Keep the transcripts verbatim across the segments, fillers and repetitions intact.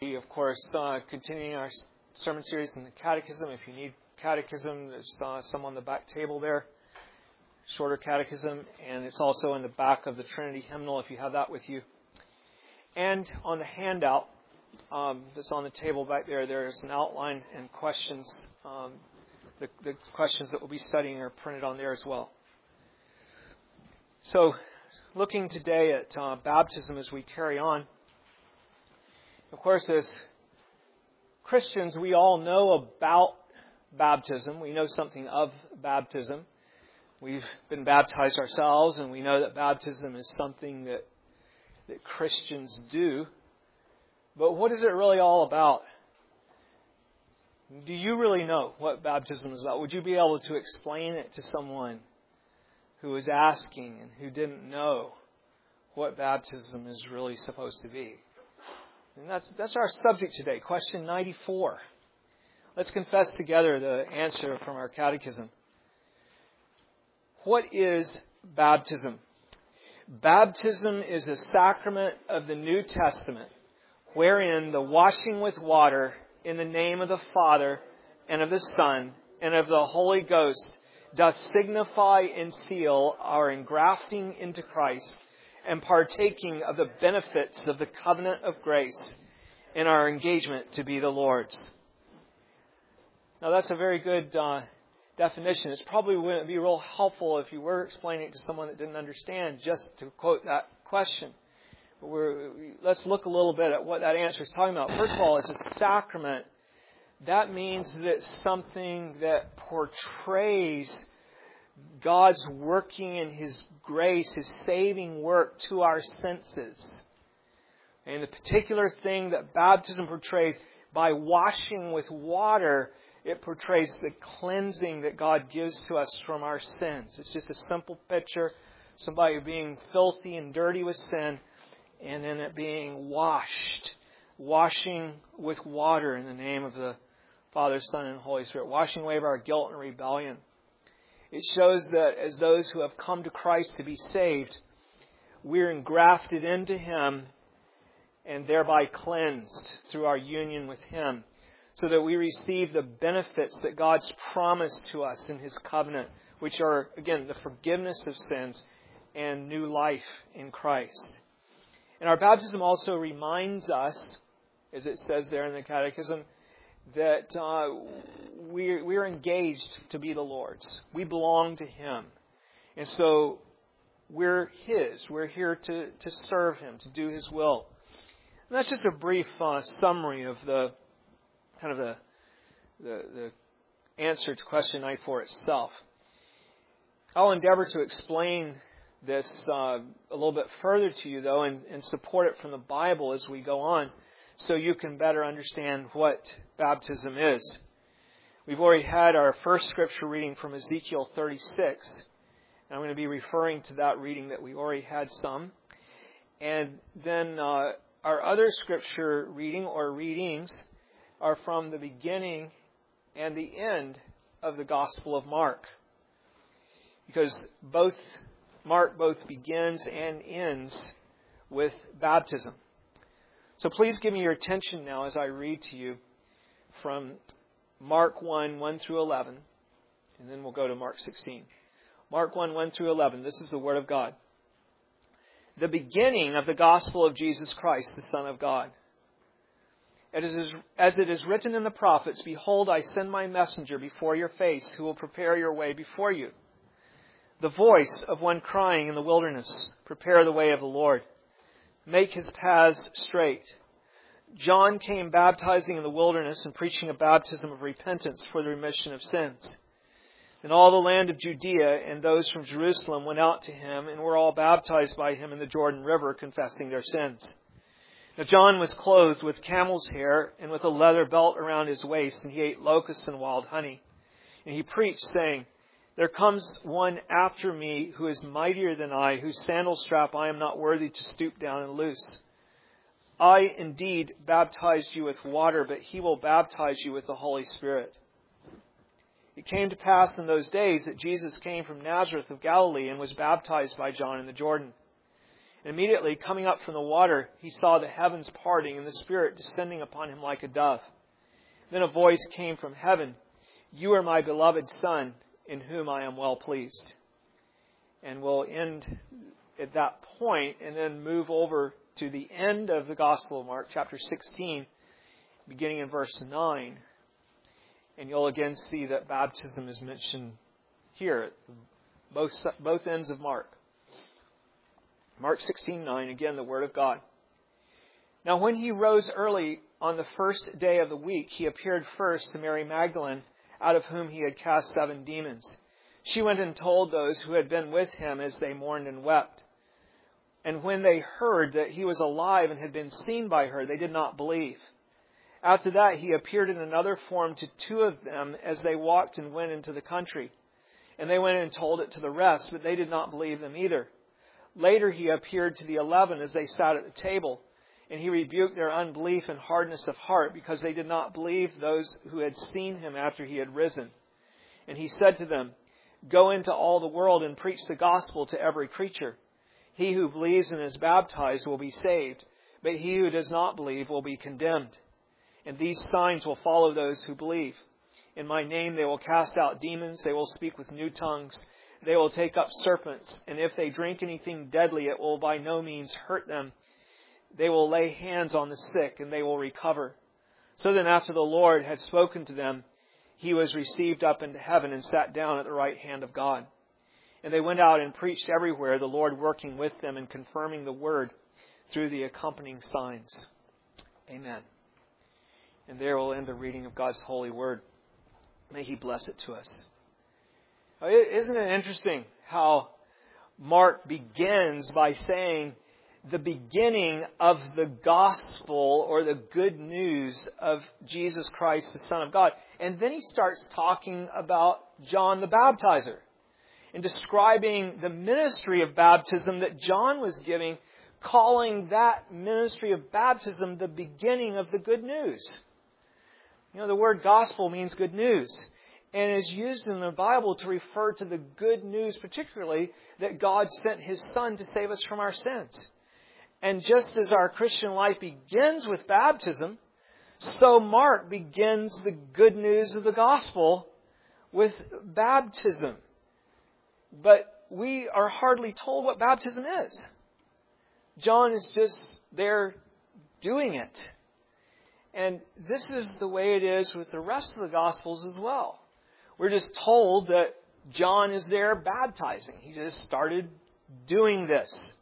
We, of course, uh, continuing our sermon series in the Catechism. If you need Catechism, there's uh, some on the back table there. Shorter Catechism. And it's also in the back of the Trinity Hymnal if you have that with you. And on the handout um, that's on the table back there, there's an outline and questions. Um, the, the questions that we'll be studying are printed on there as well. So, looking today at uh, baptism as we carry on. Of course, as Christians, we all know about baptism. We know something of baptism. We've been baptized ourselves, and we know that baptism is something that, that Christians do. But what is it really all about? Do you really know what baptism is about? Would you be able to explain it to someone who was asking and who didn't know what baptism is really supposed to be? And that's that's our subject today, question ninety-four. Let's confess together the answer from our catechism. What is baptism? Baptism is a sacrament of the New Testament, wherein the washing with water in the name of the Father and of the Son and of the Holy Ghost doth signify and seal our engrafting into Christ and partaking of the benefits of the covenant of grace in our engagement to be the Lord's. Now that's a very good uh, definition. It probably wouldn't be real helpful if you were explaining it to someone that didn't understand just to quote that question. But we're, let's look a little bit at what that answer is talking about. First of all, it's a sacrament. That means that it's something that portrays God's working in His grace, His saving work to our senses. And the particular thing that baptism portrays, by washing with water, it portrays the cleansing that God gives to us from our sins. It's just a simple picture, somebody being filthy and dirty with sin, and then it being washed. Washing with water in the name of the Father, Son, and Holy Spirit. Washing away of our guilt and rebellion. It shows that as those who have come to Christ to be saved, we're engrafted into Him and thereby cleansed through our union with Him, so that we receive the benefits that God's promised to us in His covenant, which are, again, the forgiveness of sins and new life in Christ. And our baptism also reminds us, as it says there in the Catechism, that uh, we're, we're engaged to be the Lord's. We belong to Him. And so we're His. We're here to, to serve Him, to do His will. And that's just a brief uh, summary of the kind of the, the, the answer to question ninety-four itself. I'll endeavor to explain this uh, a little bit further to you, though, and, and support it from the Bible as we go on, so you can better understand what baptism is. We've already had our first scripture reading from Ezekiel thirty-six. And I'm going to be referring to that reading that we already had some. And then uh, our other scripture reading or readings are from the beginning and the end of the Gospel of Mark. Because both Mark both begins and ends with baptism. So please give me your attention now as I read to you from Mark one, one through eleven. And then we'll go to Mark sixteen. Mark one, one through eleven. This is the Word of God. The beginning of the gospel of Jesus Christ, the Son of God. As it is written in the prophets, behold, I send my messenger before your face, who will prepare your way before you. The voice of one crying in the wilderness, prepare the way of the Lord. Make His paths straight. John came baptizing in the wilderness and preaching a baptism of repentance for the remission of sins. And all the land of Judea and those from Jerusalem went out to him and were all baptized by him in the Jordan River, confessing their sins. Now John was clothed with camel's hair and with a leather belt around his waist, and he ate locusts and wild honey. And he preached, saying, there comes one after me who is mightier than I, whose sandal strap I am not worthy to stoop down and loose. I indeed baptized you with water, but he will baptize you with the Holy Spirit. It came to pass in those days that Jesus came from Nazareth of Galilee and was baptized by John in the Jordan. And immediately, coming up from the water, he saw the heavens parting and the Spirit descending upon him like a dove. Then a voice came from heaven, "You are my beloved Son, in whom I am well pleased." And we'll end at that point and then move over to the end of the Gospel of Mark, chapter sixteen, beginning in verse nine. And you'll again see that baptism is mentioned here at both, both ends of Mark. Mark sixteen nine, again, the Word of God. Now when he rose early on the first day of the week, he appeared first to Mary Magdalene, out of whom he had cast seven demons. She went and told those who had been with him as they mourned and wept. And when they heard that he was alive and had been seen by her, they did not believe. After that, he appeared in another form to two of them as they walked and went into the country. And they went and told it to the rest, but they did not believe them either. Later he appeared to the eleven as they sat at the table, and he rebuked their unbelief and hardness of heart, because they did not believe those who had seen him after he had risen. And he said to them, "Go into all the world and preach the gospel to every creature. He who believes and is baptized will be saved, but he who does not believe will be condemned. And these signs will follow those who believe. In my name they will cast out demons, they will speak with new tongues, they will take up serpents, and if they drink anything deadly, it will by no means hurt them. They will lay hands on the sick, and they will recover." So then after the Lord had spoken to them, he was received up into heaven and sat down at the right hand of God. And they went out and preached everywhere, the Lord working with them and confirming the word through the accompanying signs. Amen. And there we'll end the reading of God's holy word. May he bless it to us. Isn't it interesting how Mark begins by saying the beginning of the gospel or the good news of Jesus Christ, the Son of God. And then he starts talking about John the Baptizer and describing the ministry of baptism that John was giving, calling that ministry of baptism the beginning of the good news. You know, the word gospel means good news, and is used in the Bible to refer to the good news, particularly that God sent his Son to save us from our sins. And just as our Christian life begins with baptism, so Mark begins the good news of the gospel with baptism. But we are hardly told what baptism is. John is just there doing it. And this is the way it is with the rest of the Gospels as well. We're just told that John is there baptizing. He just started doing this.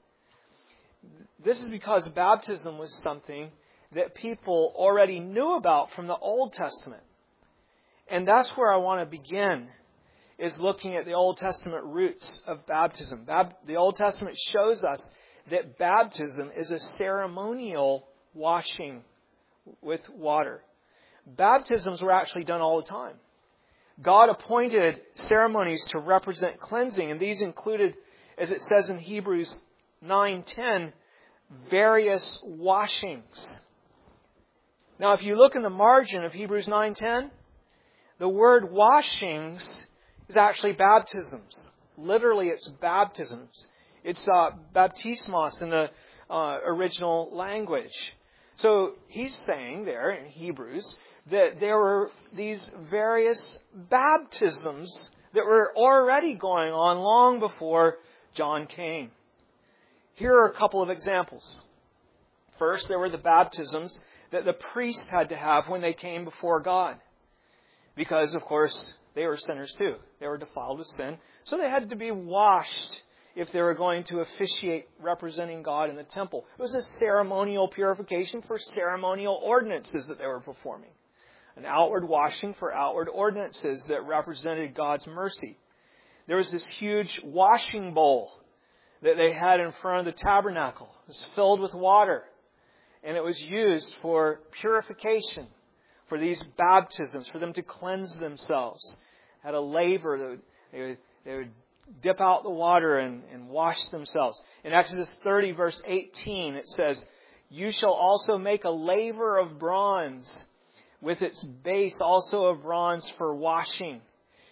This is because baptism was something that people already knew about from the Old Testament. And that's where I want to begin, is looking at the Old Testament roots of baptism. Bab- the Old Testament shows us that baptism is a ceremonial washing with water. Baptisms were actually done all the time. God appointed ceremonies to represent cleansing, and these included, as it says in Hebrews nine ten, various washings. Now, if you look in the margin of Hebrews nine ten, the word washings is actually baptisms. Literally, it's baptisms. It's uh, baptismos in the uh, original language. So he's saying there in Hebrews that there were these various baptisms that were already going on long before John came. Here are a couple of examples. First, there were the baptisms that the priests had to have when they came before God. Because, of course, they were sinners too. They were defiled with sin. So they had to be washed if they were going to officiate representing God in the temple. It was a ceremonial purification for ceremonial ordinances that they were performing. An outward washing for outward ordinances that represented God's mercy. There was this huge washing bowl that they had in front of the tabernacle. It was filled with water. And it was used for purification, for these baptisms, for them to cleanse themselves. It had a laver that would, they would, they would dip out the water and, and wash themselves. In Exodus thirty, verse eighteen, it says, "You shall also make a laver of bronze, with its base also of bronze for washing.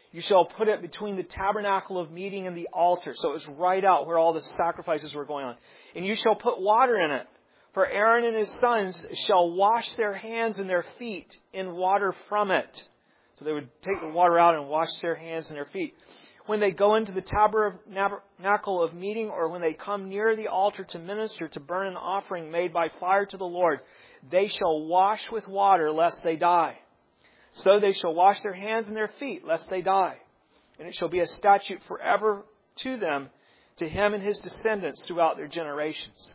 You shall put it between the tabernacle of meeting and the altar. So it was right out where all the sacrifices were going on. And you shall put water in it. For Aaron and his sons shall wash their hands and their feet in water from it. So they would take the water out and wash their hands and their feet. When they go into the tabernacle of meeting, or when they come near the altar to minister, to burn an offering made by fire to the Lord, they shall wash with water lest they die. So they shall wash their hands and their feet lest they die. And it shall be a statute forever to them, to him and his descendants throughout their generations.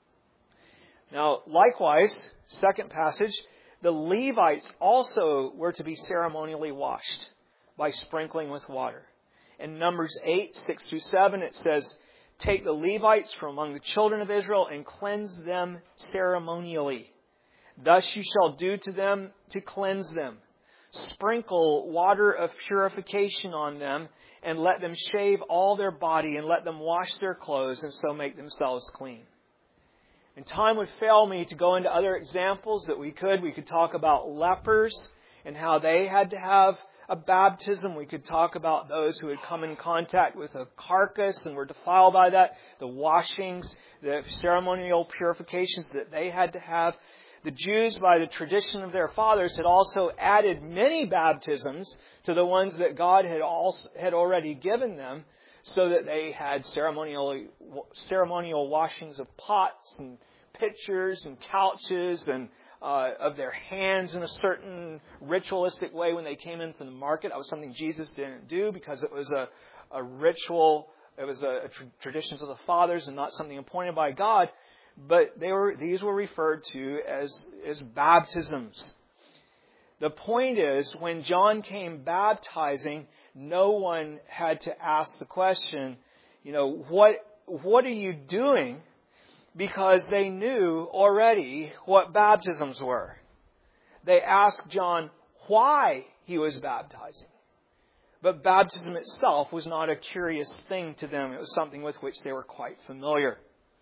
Now, likewise, second passage, the Levites also were to be ceremonially washed by sprinkling with water. In Numbers eight, six through seven, it says, take the Levites from among the children of Israel and cleanse them ceremonially. Thus you shall do to them to cleanse them. Sprinkle water of purification on them, and let them shave all their body, and let them wash their clothes, and so make themselves clean. And time would fail me to go into other examples that we could. We could talk about lepers and how they had to have a baptism. We could talk about those who had come in contact with a carcass and were defiled by that, the washings, the ceremonial purifications that they had to have. The Jews, by the tradition of their fathers, had also added many baptisms to the ones that God had also, had already given them, so that they had ceremonial ceremonial washings of pots and pitchers and couches and uh, of their hands in a certain ritualistic way when they came in from the market. That was something Jesus didn't do because it was a, a ritual, it was a, a tra- traditions of the fathers and not something appointed by God. But they were these were referred to as, as baptisms. The point is, when John came baptizing, no one had to ask the question, you know, what what are you doing? Because they knew already what baptisms were. They asked John why he was baptizing. But baptism itself was not a curious thing to them. It was something with which they were quite familiar.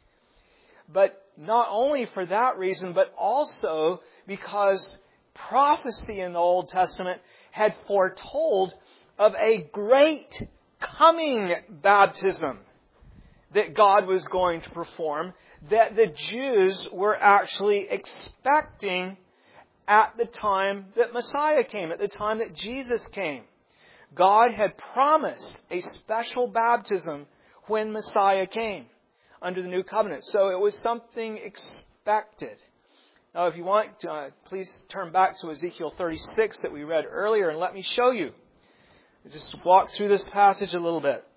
But not only for that reason, but also because prophecy in the Old Testament had foretold of a great coming baptism that God was going to perform, that the Jews were actually expecting at the time that Messiah came, at the time that Jesus came. God had promised a special baptism when Messiah came under the new covenant. So it was something expected. Now, if you want, uh, please turn back to Ezekiel thirty-six that we read earlier and let me show you. Just walk through this passage a little bit.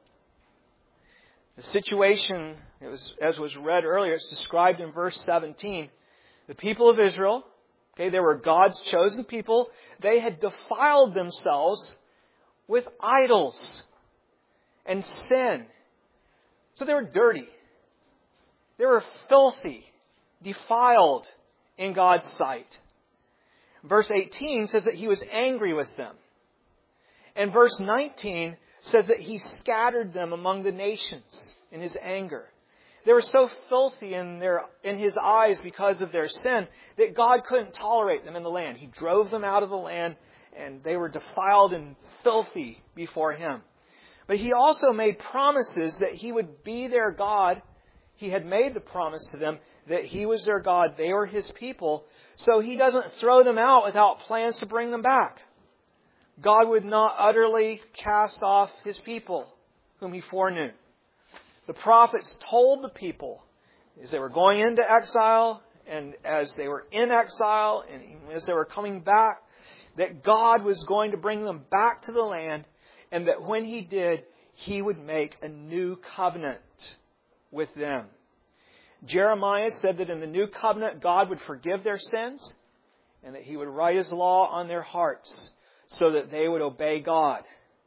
The situation, it was, as was read earlier, it's described in verse seventeen. The people of Israel, okay, they were God's chosen people. They had defiled themselves with idols and sin. So they were dirty. They were filthy, defiled in God's sight. Verse eighteen says that He was angry with them. And verse nineteen says that He scattered them among the nations in His anger. They were so filthy in their in His eyes because of their sin that God couldn't tolerate them in the land. He drove them out of the land, and they were defiled and filthy before Him. But He also made promises that He would be their God. He had made the promise to them that He was their God, they were His people, so He doesn't throw them out without plans to bring them back. God would not utterly cast off His people, whom He foreknew. The prophets told the people, as they were going into exile, and as they were in exile, and as they were coming back, that God was going to bring them back to the land, and that when He did, He would make a new covenant with them. Jeremiah said that in the new covenant, God would forgive their sins, and that He would write His law on their hearts, so that they would obey God.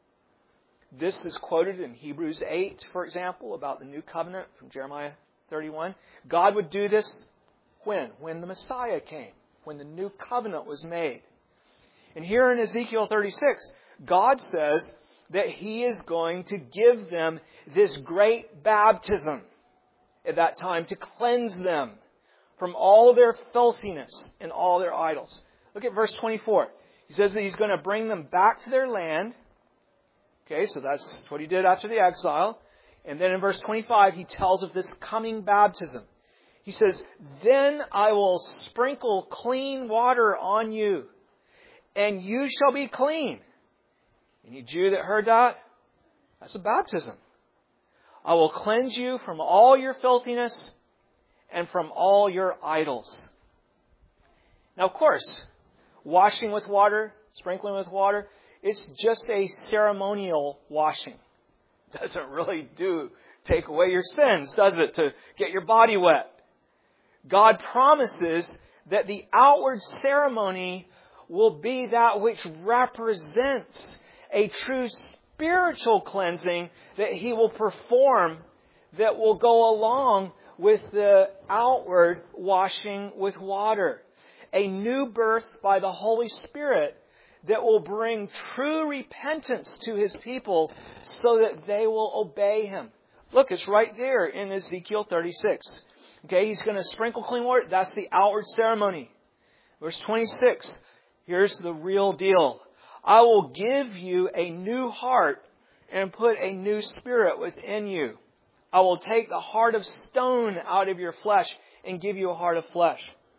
This is quoted in Hebrews eight, for example, about the new covenant from Jeremiah thirty-one. God would do this when? When the Messiah came, when the new covenant was made. And here in Ezekiel thirty-six, God says that He is going to give them this great baptism at that time to cleanse them from all of their filthiness and all their idols. Look at verse twenty-four. He says that He's going to bring them back to their land, Okay, so that's what he did after the exile. And then in verse twenty-five, he tells of this coming baptism. He says, "Then I will sprinkle clean water on you, and you shall be clean." Any Jew that heard that? That's a baptism. "I will cleanse you from all your filthiness and from all your idols." Now, of course, washing with water, sprinkling with water, it's just a ceremonial washing. It doesn't really do take away your sins, does it, to get your body wet? God promises that the outward ceremony will be that which represents a true spiritual cleansing that He will perform that will go along with the outward washing with water. A new birth by the Holy Spirit that will bring true repentance to His people so that they will obey Him. Look, it's right there in Ezekiel thirty-six. Okay, He's going to sprinkle clean water. That's the outward ceremony. Verse twenty-six, here's the real deal. "I will give you a new heart and put a new spirit within you. I will take the heart of stone out of your flesh and give you a heart of flesh.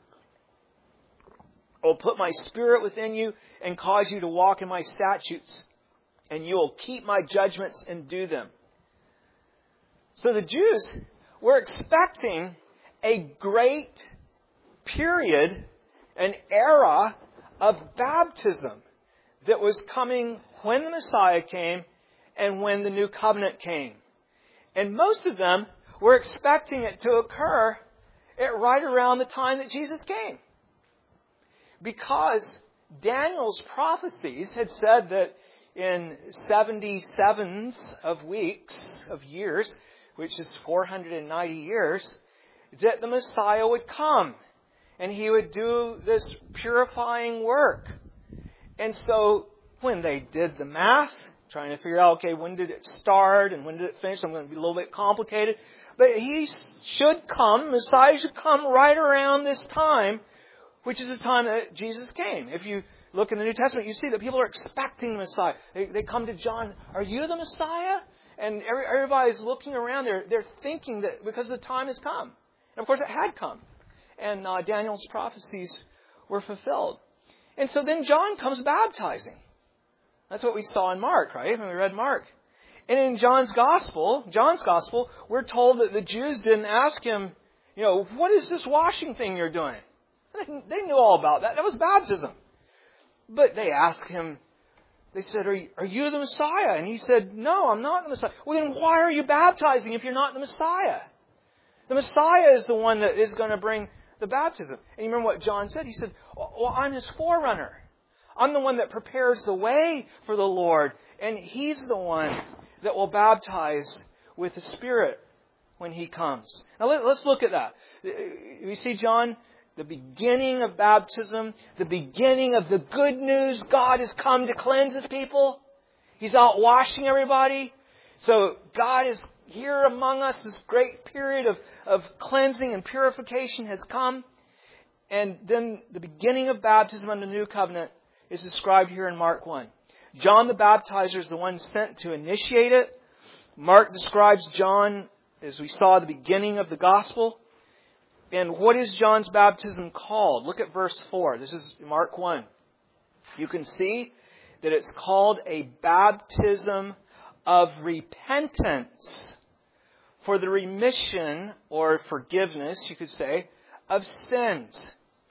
I will put my spirit within you and cause you to walk in my statutes, and you will keep my judgments and do them." So the Jews were expecting a great period, an era of baptism that was coming when the Messiah came and when the new covenant came. And most of them were expecting it to occur at right around the time that Jesus came. Because Daniel's prophecies had said that in seventy-sevens of weeks, of years, which is four hundred ninety years, that the Messiah would come and He would do this purifying work. And so when they did the math, trying to figure out, okay, when did it start and when did it finish? I'm going to be a little bit complicated. But He should come, Messiah should come right around this time, which is the time that Jesus came. If you look in the New Testament, you see that people are expecting the Messiah. They, they come to John, "Are you the Messiah?" And every, everybody's looking around. They're, they're thinking that because the time has come. And of course it had come. And uh, Daniel's prophecies were fulfilled. And so then John comes baptizing. That's what we saw in Mark, right? When we read Mark. And in John's Gospel, John's Gospel, we're told that the Jews didn't ask him, you know, "What is this washing thing you're doing?" They knew all about that. That was baptism. But they asked him, they said, are you, are you the Messiah? And he said, "No, I'm not the Messiah." "Well, then why are you baptizing if you're not the Messiah?" The Messiah is the one that is going to bring the baptism. And you remember what John said? He said, "Well, I'm His forerunner. I'm the one that prepares the way for the Lord. And He's the one that will baptize with the Spirit when He comes." Now let, let's look at that. We see John, the beginning of baptism, the beginning of the good news. God has come to cleanse His people. He's out washing everybody. So God is here among us. This great period of, of cleansing and purification has come. And then the beginning of baptism under the new covenant is described here in Mark one. John the Baptizer is the one sent to initiate it. Mark describes John, as we saw at the beginning of the gospel. And what is John's baptism called? Look at verse four. This is Mark one. You can see that it's called a baptism of repentance for the remission or forgiveness, you could say, of sins.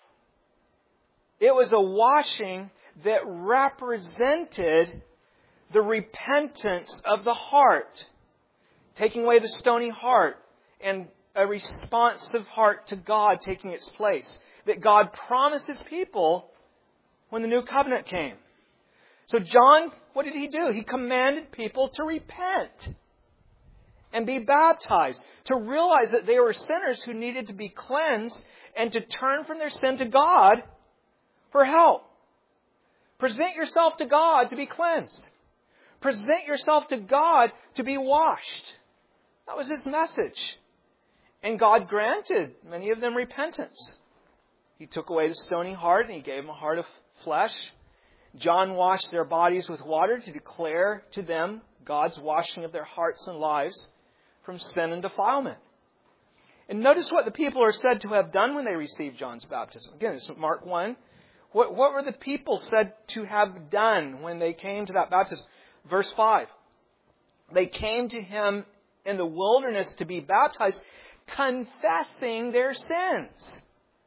It was a washing that represented the repentance of the heart, taking away the stony heart and a responsive heart to God taking its place. That God promised His people when the new covenant came. So John, what did he do? He commanded people to repent and be baptized, to realize that they were sinners who needed to be cleansed and to turn from their sin to God for help. Present yourself to God to be cleansed. Present yourself to God to be washed. That was His message. And God granted many of them repentance. He took away the stony heart and He gave them a heart of flesh. John washed their bodies with water to declare to them God's washing of their hearts and lives from sin and defilement. And notice what the people are said to have done when they received John's baptism. Again, it's Mark one. What, what were the people said to have done when they came to that baptism? Verse five. They came to him in the wilderness to be baptized, confessing their sins.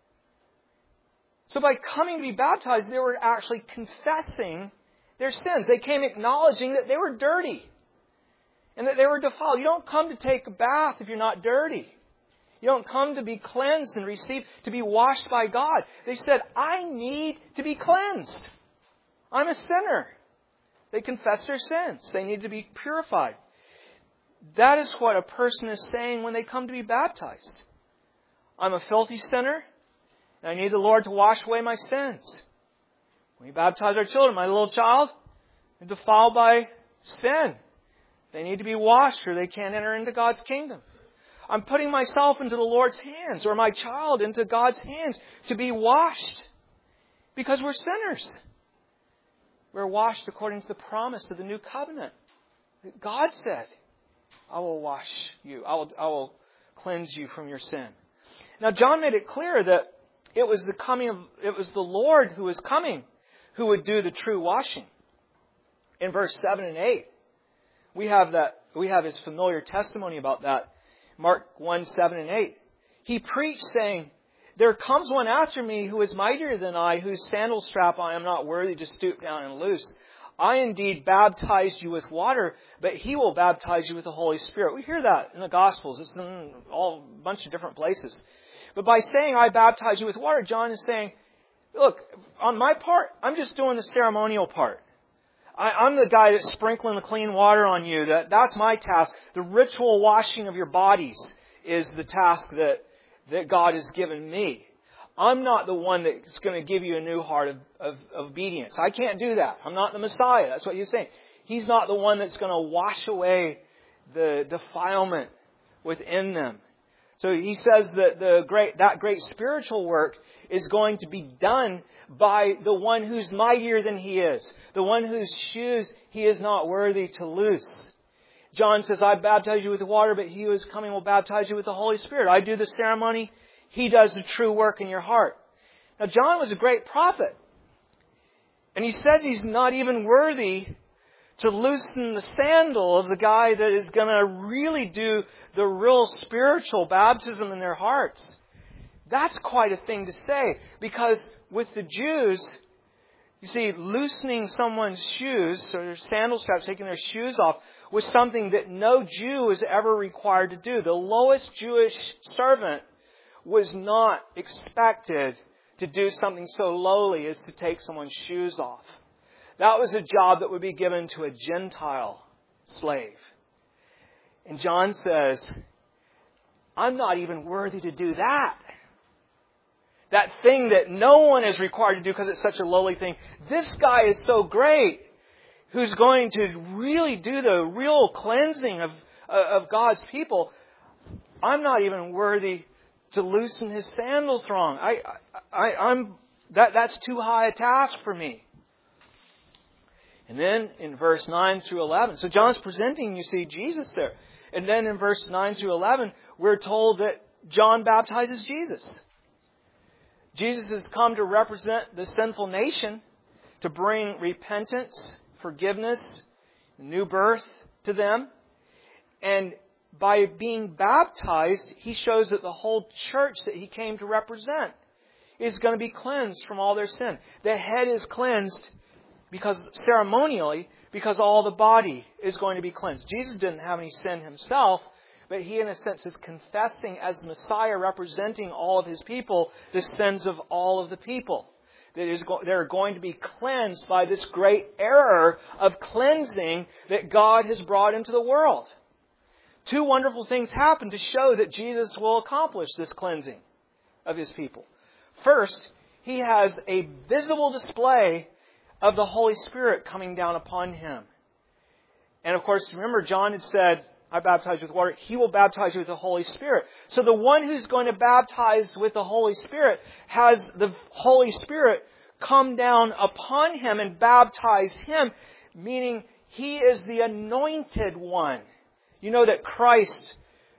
So by coming to be baptized, they were actually confessing their sins. They came acknowledging that they were dirty and that they were defiled. You don't come to take a bath if you're not dirty. You don't come to be cleansed and receive, to be washed by God. They said, I need to be cleansed. I'm a sinner. They confess their sins. They need to be purified. That is what a person is saying when they come to be baptized. I'm a filthy sinner, and I need the Lord to wash away my sins. When we baptize our children, my little child, they're defiled by sin. They need to be washed or they can't enter into God's kingdom. I'm putting myself into the Lord's hands or my child into God's hands to be washed because we're sinners. We're washed according to the promise of the new covenant. God said, I will wash you. I will, I will cleanse you from your sin. Now, John made it clear that it was the coming of, it was the Lord who was coming who would do the true washing. In verse seven and eight, we have that, we have his familiar testimony about that. Mark one, seven and eight. He preached saying, there comes one after me who is mightier than I, whose sandal strap I am not worthy to stoop down and loose. I indeed baptized you with water, but he will baptize you with the Holy Spirit. We hear that in the Gospels. It's in all, a bunch of different places. But by saying I baptize you with water, John is saying, look, on my part, I'm just doing the ceremonial part. I, I'm the guy that's sprinkling the clean water on you. That, that's my task. The ritual washing of your bodies is the task that, that God has given me. I'm not the one that's going to give you a new heart of, of, of obedience. I can't do that. I'm not the Messiah. That's what he's saying. He's not the one that's going to wash away the defilement within them. So he says that the great, that great spiritual work is going to be done by the one who's mightier than he is. The one whose shoes he is not worthy to loose. John says, I baptize you with water, but he who is coming will baptize you with the Holy Spirit. I do the ceremony. He does the true work in your heart. Now, John was a great prophet. And he says he's not even worthy to loosen the sandal of the guy that is going to really do the real spiritual baptism in their hearts. That's quite a thing to say. Because with the Jews, you see, loosening someone's shoes, or their sandal straps, taking their shoes off, was something that no Jew was ever required to do. The lowest Jewish servant was not expected to do something so lowly as to take someone's shoes off. That was a job that would be given to a Gentile slave. And John says, I'm not even worthy to do that. That thing that no one is required to do because it's such a lowly thing. This guy is so great, who's going to really do the real cleansing of, of God's people. I'm not even worthy to loosen his sandal thong. I, I, I'm, that, that's too high a task for me. And then in verse nine through eleven, so John's presenting, you see, Jesus there. And then in verse nine through eleven, we're told that John baptizes Jesus. Jesus has come to represent the sinful nation, to bring repentance, forgiveness, new birth to them. And by being baptized, he shows that the whole church that he came to represent is going to be cleansed from all their sin. The head is cleansed because ceremonially, because all the body is going to be cleansed. Jesus didn't have any sin himself, but he in a sense is confessing as Messiah, representing all of his people, the sins of all of the people. That is, they're going to be cleansed by this great error of cleansing that God has brought into the world. Two wonderful things happen to show that Jesus will accomplish this cleansing of his people. First, he has a visible display of the Holy Spirit coming down upon him. And of course, remember, John had said, I baptize with water. He will baptize you with the Holy Spirit. So the one who's going to baptize with the Holy Spirit has the Holy Spirit come down upon him and baptize him, meaning he is the anointed one. You know that Christ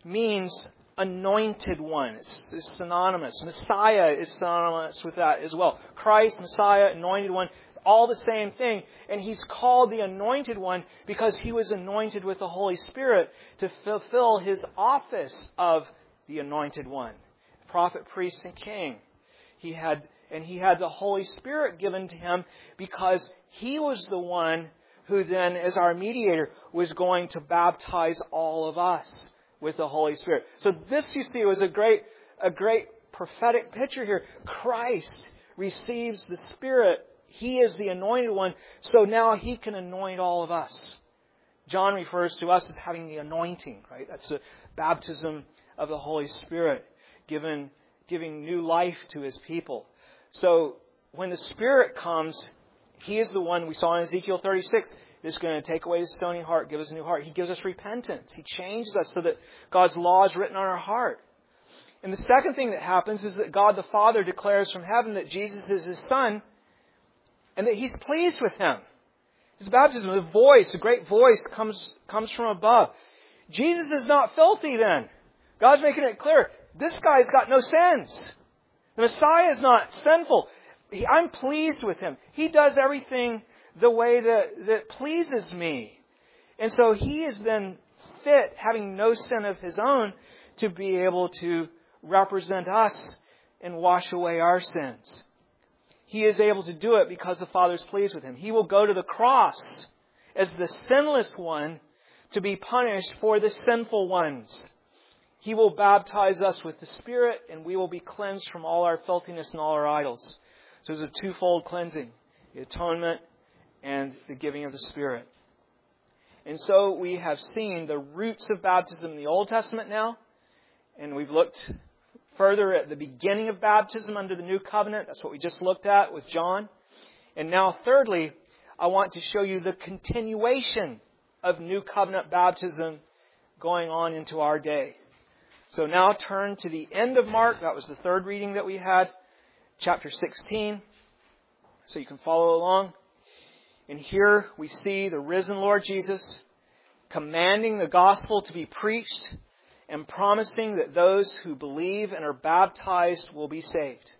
means anointed one. It's, it's synonymous. Messiah is synonymous with that as well. Christ, Messiah, anointed one, all the same thing. And he's called the anointed one because he was anointed with the Holy Spirit to fulfill his office of the anointed one. Prophet, priest, and king. He had, and he had the Holy Spirit given to him because he was the one who then, as our mediator, was going to baptize all of us with the Holy Spirit. So this, you see, was a great, a great prophetic picture here. Christ receives the Spirit. He is the anointed one, so now he can anoint all of us. John refers to us as having the anointing, right? That's the baptism of the Holy Spirit, given, giving new life to his people. So when the Spirit comes, he is the one we saw in Ezekiel thirty-six. Is going to take away the stony heart, give us a new heart. He gives us repentance. He changes us so that God's law is written on our heart. And the second thing that happens is that God the Father declares from heaven that Jesus is his Son and that he's pleased with him. His baptism, the voice, a great voice comes, comes from above. Jesus is not filthy then. God's making it clear. This guy's got no sins. The Messiah is not sinful. He, I'm pleased with him. He does everything the way that, that pleases me. And so he is then fit, having no sin of his own, to be able to represent us and wash away our sins. He is able to do it because the Father is pleased with him. He will go to the cross as the sinless one to be punished for the sinful ones. He will baptize us with the Spirit, and we will be cleansed from all our filthiness and all our idols. So there's a twofold cleansing, the atonement and the giving of the Spirit. And so we have seen the roots of baptism in the Old Testament now, and we've looked further at the beginning of baptism under the New Covenant. That's what we just looked at with John. And now, thirdly, I want to show you the continuation of New Covenant baptism going on into our day. So now turn to the end of Mark. That was the third reading that we had, chapter sixteen, so you can follow along. And here we see the risen Lord Jesus commanding the gospel to be preached and promising that those who believe and are baptized will be saved.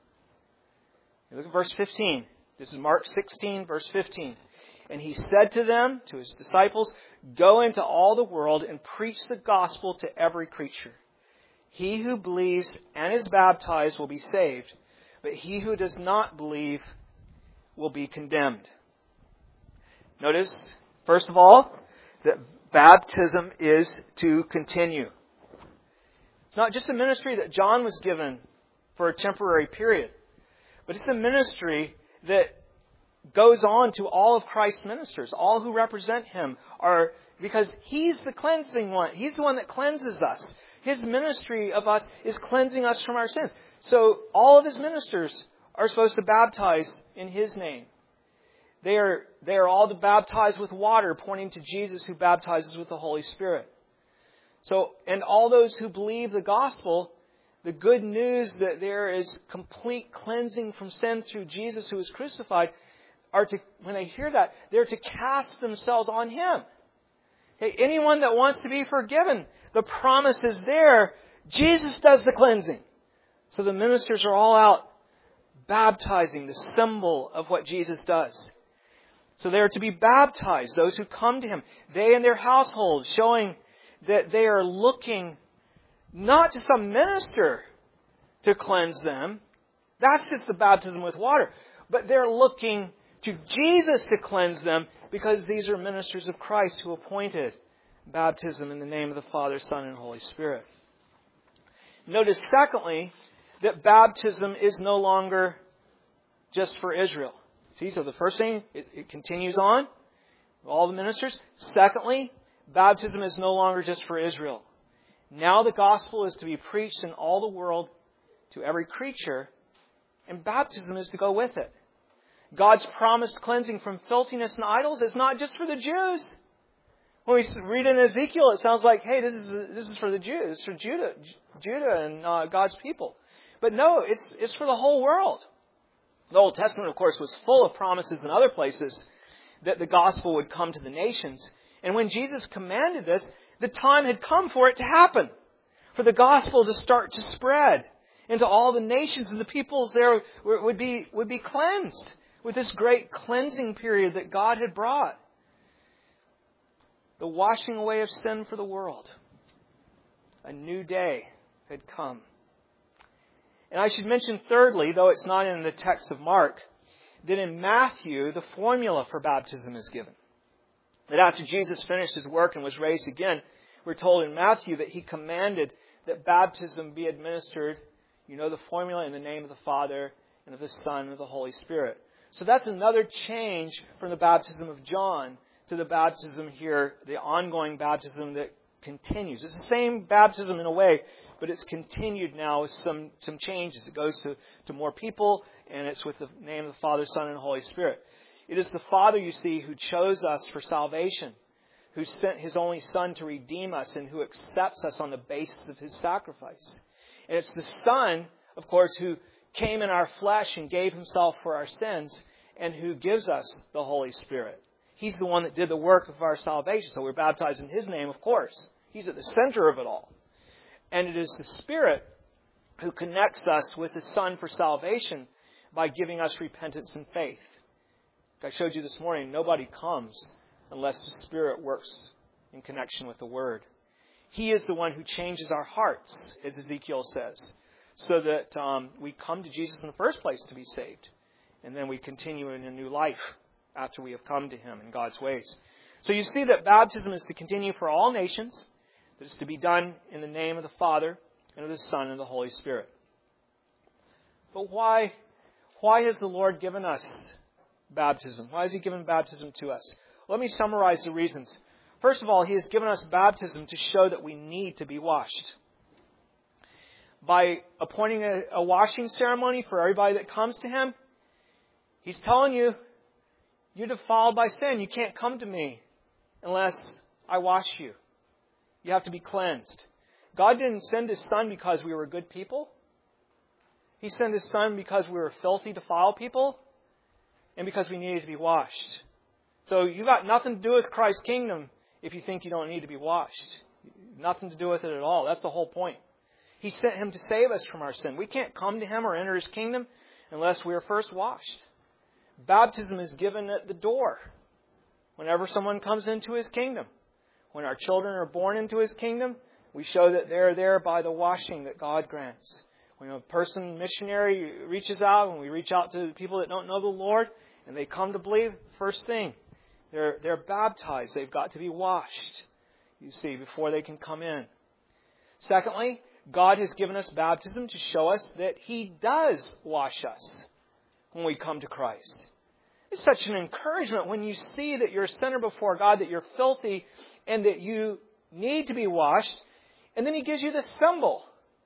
Look at verse fifteen. This is Mark sixteen, verse fifteen. And he said to them, to his disciples, "Go into all the world and preach the gospel to every creature. He who believes and is baptized will be saved, but he who does not believe will be condemned." Notice, first of all, that baptism is to continue. It's not just a ministry that John was given for a temporary period, but it's a ministry that goes on to all of Christ's ministers. All who represent him are, because he's the cleansing one. He's the one that cleanses us. His ministry of us is cleansing us from our sins. So all of his ministers are supposed to baptize in his name. They are, they are all to baptize with water, pointing to Jesus who baptizes with the Holy Spirit. So, and all those who believe the gospel, the good news that there is complete cleansing from sin through Jesus who was crucified, are to, when they hear that, they're to cast themselves on him. Okay, anyone that wants to be forgiven, the promise is there. Jesus does the cleansing. So the ministers are all out baptizing, the symbol of what Jesus does. So they are to be baptized, those who come to him, they and their households, showing that they are looking not to some minister to cleanse them. That's just the baptism with water. But they're looking to Jesus to cleanse them, because these are ministers of Christ who appointed baptism in the name of the Father, Son, and Holy Spirit. Notice, secondly, that baptism is no longer just for Israel. See, so the first thing, it, it continues on, all the ministers. Secondly, baptism is no longer just for Israel. Now the gospel is to be preached in all the world to every creature, and baptism is to go with it. God's promised cleansing from filthiness and idols is not just for the Jews. When we read in Ezekiel, it sounds like, hey, this is this is for the Jews, it's for Judah, Judah and uh, God's people. But no, it's it's for the whole world. The Old Testament, of course, was full of promises in other places that the gospel would come to the nations. And when Jesus commanded this, the time had come for it to happen, for the gospel to start to spread into all the nations, and the peoples there would be, would be cleansed with this great cleansing period that God had brought. The washing away of sin for the world. A new day had come. And I should mention thirdly, though it's not in the text of Mark, that in Matthew, the formula for baptism is given. That after Jesus finished His work and was raised again, we're told in Matthew that He commanded that baptism be administered, you know the formula, in the name of the Father and of the Son and of the Holy Spirit. So that's another change from the baptism of John to the baptism here, the ongoing baptism that continues. It's the same baptism in a way, but it's continued now with some, some changes. It goes to, to more people, and it's with the name of the Father, Son, and Holy Spirit. It is the Father, you see, who chose us for salvation, who sent His only Son to redeem us, and who accepts us on the basis of His sacrifice. And it's the Son, of course, who came in our flesh and gave Himself for our sins, and who gives us the Holy Spirit. He's the one that did the work of our salvation. So we're baptized in His name, of course. He's at the center of it all. And it is the Spirit who connects us with the Son for salvation by giving us repentance and faith. Like I showed you this morning, nobody comes unless the Spirit works in connection with the Word. He is the one who changes our hearts, as Ezekiel says, so that um, we come to Jesus in the first place to be saved. And then we continue in a new life after we have come to Him in God's ways. So you see that baptism is to continue for all nations, that it's to be done in the name of the Father and of the Son and the Holy Spirit. But why, why has the Lord given us baptism? Why has He given baptism to us? Let me summarize the reasons. First of all, He has given us baptism to show that we need to be washed. By appointing a, a washing ceremony for everybody that comes to Him, He's telling you, you're defiled by sin. You can't come to me unless I wash you. You have to be cleansed. God didn't send His Son because we were good people. He sent His Son because we were filthy, defiled people, and because we needed to be washed. So you've got nothing to do with Christ's kingdom if you think you don't need to be washed. Nothing to do with it at all. That's the whole point. He sent Him to save us from our sin. We can't come to Him or enter His kingdom unless we are first washed. Baptism is given at the door whenever someone comes into His kingdom. When our children are born into His kingdom, we show that they're there by the washing that God grants. When a person, missionary, reaches out, when we reach out to people that don't know the Lord, and they come to believe, first thing, they're, they're baptized. They've got to be washed, you see, before they can come in. Secondly, God has given us baptism to show us that He does wash us when we come to Christ. It's such an encouragement when you see that you're a sinner before God, that you're filthy, and that you need to be washed. And then He gives you this symbol.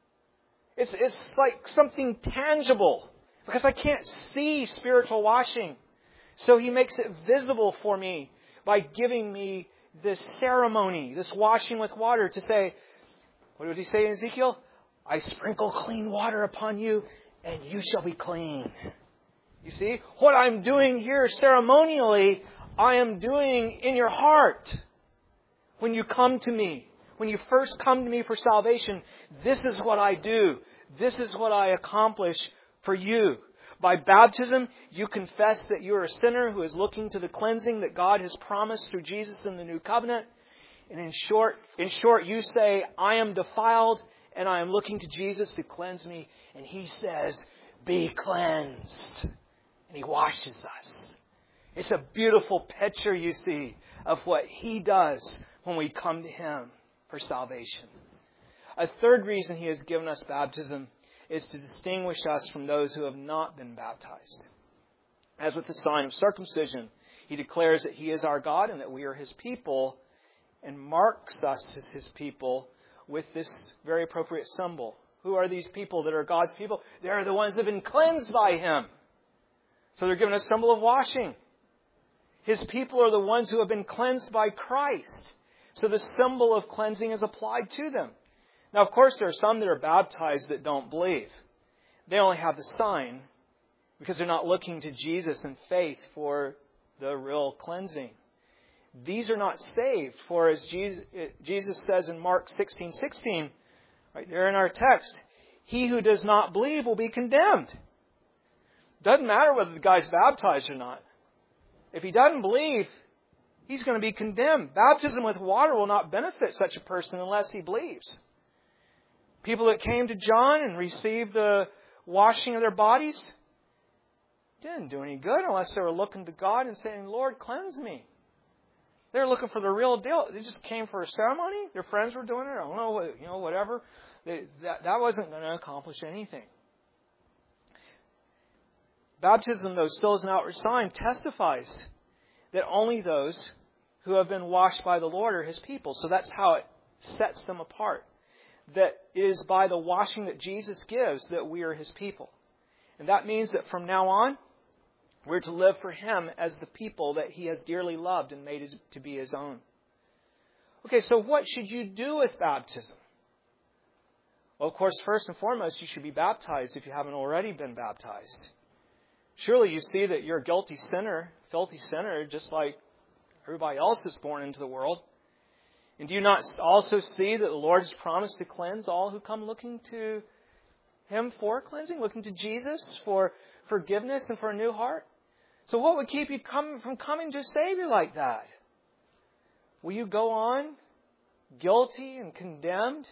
It's, it's like something tangible, because I can't see spiritual washing. So He makes it visible for me by giving me this ceremony, this washing with water, to say, what does He say in Ezekiel? I sprinkle clean water upon you, and you shall be clean. You see, what I'm doing here ceremonially, I am doing in your heart. When you come to me, when you first come to me for salvation, this is what I do. This is what I accomplish for you. By baptism, you confess that you are a sinner who is looking to the cleansing that God has promised through Jesus in the new covenant. And in short, in short, you say, I am defiled and I am looking to Jesus to cleanse me. And He says, be cleansed. And He washes us. It's a beautiful picture, you see, of what He does when we come to Him for salvation. A third reason He has given us baptism is to distinguish us from those who have not been baptized. As with the sign of circumcision, He declares that He is our God and that we are His people, and marks us as His people with this very appropriate symbol. Who are these people that are God's people? They are the ones that have been cleansed by Him. So they're given a symbol of washing. His people are the ones who have been cleansed by Christ. So the symbol of cleansing is applied to them. Now, of course, there are some that are baptized that don't believe. They only have the sign, because they're not looking to Jesus in faith for the real cleansing. These are not saved, for as Jesus, Jesus says in Mark sixteen sixteen, right there in our text, he who does not believe will be condemned. Doesn't matter whether the guy's baptized or not. If he doesn't believe, he's going to be condemned. Baptism with water will not benefit such a person unless he believes. People that came to John and received the washing of their bodies didn't do any good unless they were looking to God and saying, Lord, cleanse me. They're looking for the real deal. They just came for a ceremony. Their friends were doing it. I don't know, you know, whatever. They, that, that wasn't going to accomplish anything. Baptism, though still is an outward sign, testifies that only those who have been washed by the Lord are His people. So that's how it sets them apart. That it is by the washing that Jesus gives that we are His people. And that means that from now on, we're to live for Him as the people that He has dearly loved and made to be His own. Okay, so what should you do with baptism? Well, of course, first and foremost, you should be baptized if you haven't already been baptized. Surely you see that you're a guilty sinner, filthy sinner, just like everybody else that's born into the world. And do you not also see that the Lord has promised to cleanse all who come looking to Him for cleansing, looking to Jesus for forgiveness and for a new heart? So what would keep you come, from coming to a Savior like that? Will you go on guilty and condemned?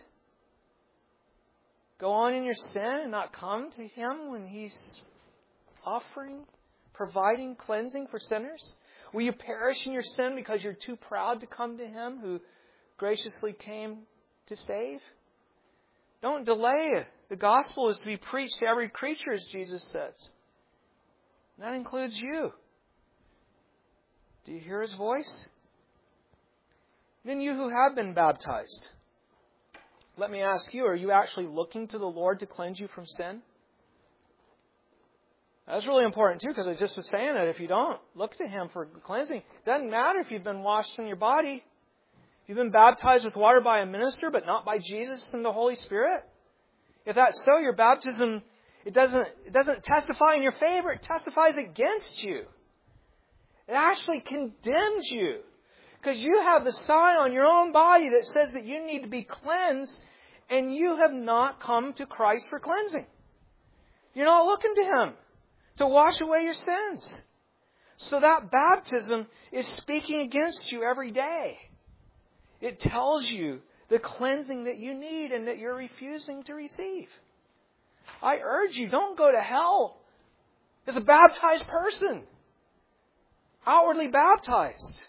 Go on in your sin and not come to Him when He's offering, providing cleansing for sinners? Will you perish in your sin because you're too proud to come to Him who graciously came to save? Don't delay it. The gospel is to be preached to every creature, as Jesus says. That includes you. Do you hear His voice? Then you who have been baptized, let me ask you, are you actually looking to the Lord to cleanse you from sin? That's really important too, because I just was saying that if you don't look to Him for cleansing, it doesn't matter if you've been washed in your body. If you've been baptized with water by a minister, but not by Jesus and the Holy Spirit. If that's so, your baptism, it doesn't, it doesn't testify in your favor. It testifies against you. It actually condemns you. Because you have the sign on your own body that says that you need to be cleansed, and you have not come to Christ for cleansing. You're not looking to Him to wash away your sins. So that baptism is speaking against you every day. It tells you the cleansing that you need and that you're refusing to receive. I urge you, don't go to hell as a baptized person, outwardly baptized,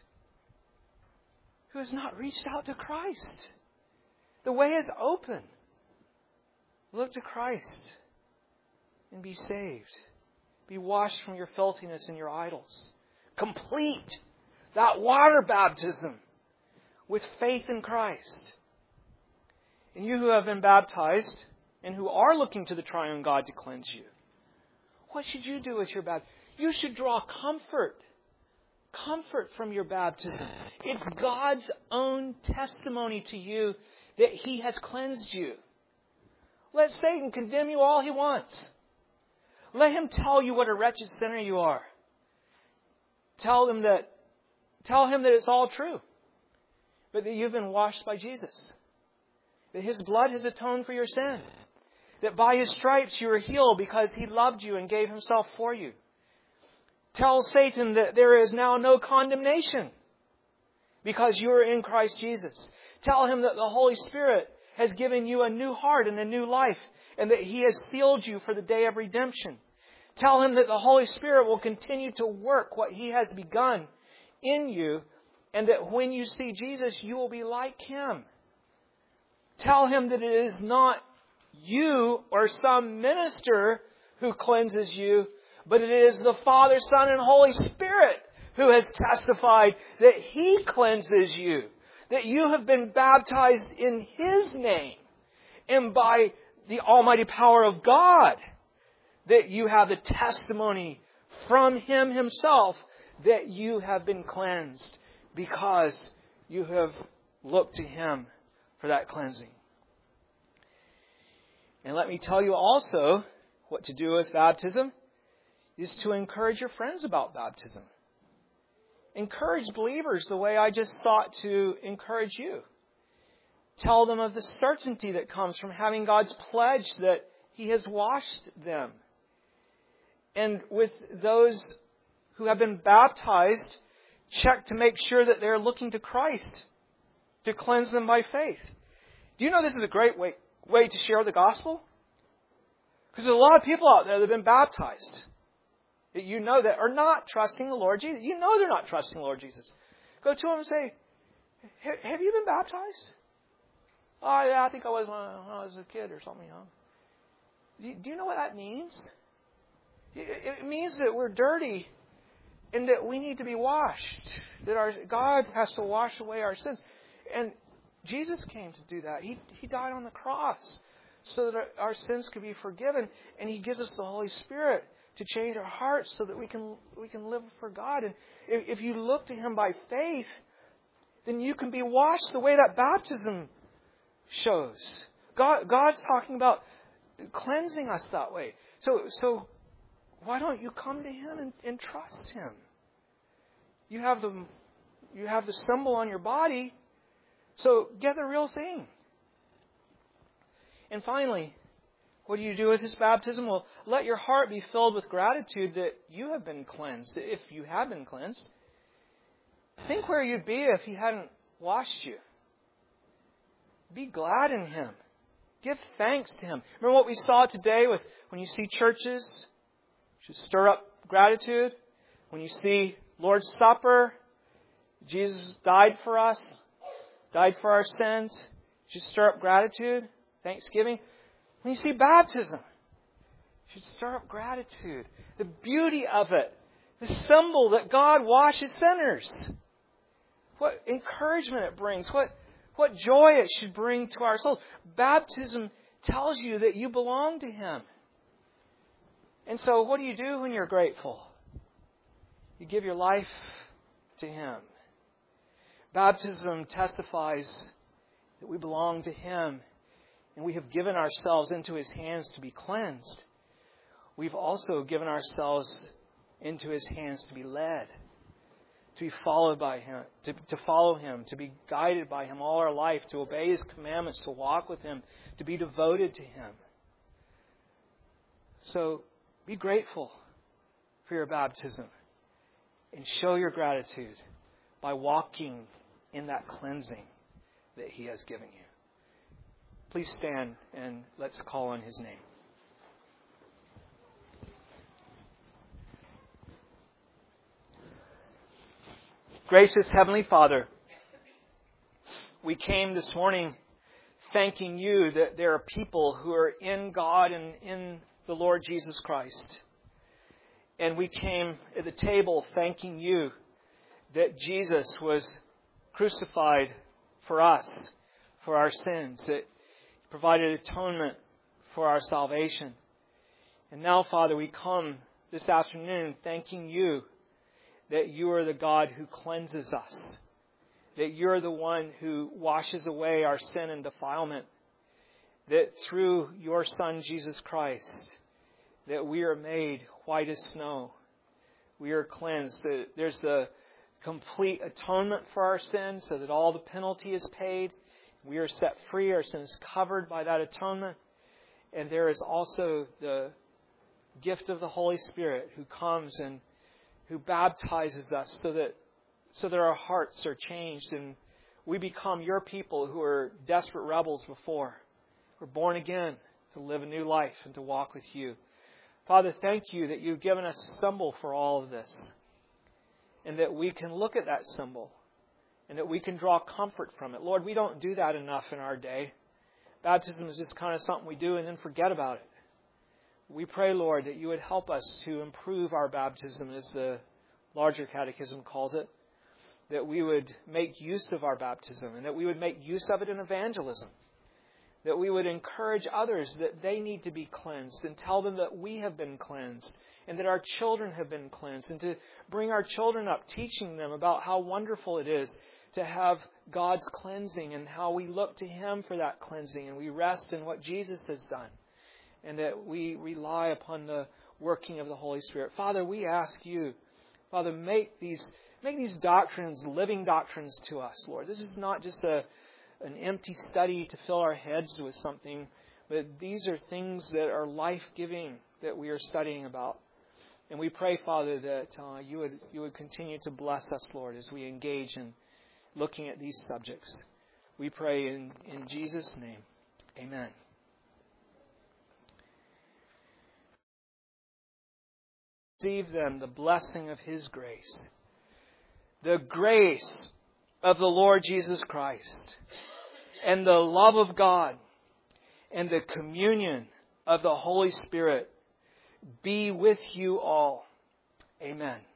who has not reached out to Christ. The way is open. Look to Christ and be saved. Be washed from your filthiness and your idols. Complete that water baptism with faith in Christ. And you who have been baptized and who are looking to the triune God to cleanse you, what should you do with your baptism? You should draw comfort. Comfort from your baptism. It's God's own testimony to you that He has cleansed you. Let Satan condemn you all he wants. Let him tell you what a wretched sinner you are. Tell him that, tell him that it's all true. But that you've been washed by Jesus. That His blood has atoned for your sin. That by His stripes you are healed because He loved you and gave Himself for you. Tell Satan that there is now no condemnation because you are in Christ Jesus. Tell him that the Holy Spirit has given you a new heart and a new life, and that He has sealed you for the day of redemption. Tell him that the Holy Spirit will continue to work what He has begun in you, and that when you see Jesus, you will be like Him. Tell him that it is not you or some minister who cleanses you, but it is the Father, Son, and Holy Spirit who has testified that He cleanses you. That you have been baptized in His name. And by the almighty power of God, that you have the testimony from Him Himself that you have been cleansed because you have looked to Him for that cleansing. And let me tell you also what to do with baptism. is to encourage your friends about baptism. Encourage believers the way I just thought to encourage you. Tell them of the certainty that comes from having God's pledge that He has washed them. And with those who have been baptized, check to make sure that they're looking to Christ to cleanse them by faith. Do you know this is a great way, way to share the gospel? Because there's a lot of people out there that have been baptized that you know that are not trusting the Lord Jesus. You know they're not trusting the Lord Jesus. Go to them and say, have you been baptized? Oh, yeah, I think I was when I was a kid or something. You know? Do you know what that means? It means that we're dirty and that we need to be washed. That our God has to wash away our sins. And Jesus came to do that. He, he died on the cross so that our, our sins could be forgiven. And He gives us the Holy Spirit to change our hearts so that we can we can live for God. And if, if you look to Him by faith, then you can be washed the way that baptism shows. God God's talking about cleansing us that way. So so why don't you come to Him and, and trust Him? You have the you have the symbol on your body, so get the real thing. And finally, what do you do with this baptism? Well, let your heart be filled with gratitude that you have been cleansed, if you have been cleansed. Think where you'd be if He hadn't washed you. Be glad in Him. Give thanks to Him. Remember what we saw today with when you see churches, you should stir up gratitude. When you see Lord's Supper, Jesus died for us, died for our sins. You should stir up gratitude, thanksgiving. When you see baptism, you should stir up gratitude. The beauty of it, the symbol that God washes sinners. What encouragement it brings. What, what joy it should bring to our souls. Baptism tells you that you belong to Him. And so what do you do when you're grateful? You give your life to Him. Baptism testifies that we belong to Him. And we have given ourselves into His hands to be cleansed. We've also given ourselves into His hands to be led, to be followed by Him, to, to follow Him, to be guided by Him all our life, to obey His commandments, to walk with Him, to be devoted to Him. So be grateful for your baptism and show your gratitude by walking in that cleansing that He has given you. Please stand and let's call on His name. Gracious Heavenly Father, we came this morning thanking You that there are people who are in God and in the Lord Jesus Christ. And we came at the table thanking You that Jesus was crucified for us, for our sins, that provided atonement for our salvation. And now, Father, we come this afternoon thanking You that You are the God who cleanses us, that You're the one who washes away our sin and defilement, that through Your Son, Jesus Christ, that we are made white as snow. We are cleansed. There's the complete atonement for our sins so that all the penalty is paid. We are set free, our sins covered by that atonement. And there is also the gift of the Holy Spirit who comes and who baptizes us so that so that our hearts are changed and we become Your people who are desperate rebels before. We're born again to live a new life and to walk with You. Father, thank You that You've given us a symbol for all of this and that we can look at that symbol and that we can draw comfort from it. Lord, we don't do that enough in our day. Baptism is just kind of something we do and then forget about it. We pray, Lord, that You would help us to improve our baptism, as the larger catechism calls it, that we would make use of our baptism and that we would make use of it in evangelism, that we would encourage others that they need to be cleansed and tell them that we have been cleansed and that our children have been cleansed, and to bring our children up, teaching them about how wonderful it is to have God's cleansing and how we look to Him for that cleansing and we rest in what Jesus has done, and that we rely upon the working of the Holy Spirit. Father, we ask you, Father, make these make these doctrines living doctrines to us, Lord. This is not just a an empty study to fill our heads with something, but these are things that are life-giving that we are studying about. And we pray, Father, that uh, you would you would continue to bless us, Lord, as we engage in looking at these subjects. We pray in, in Jesus' name. Amen. Receive them the blessing of His grace. The grace of the Lord Jesus Christ and the love of God and the communion of the Holy Spirit be with you all. Amen.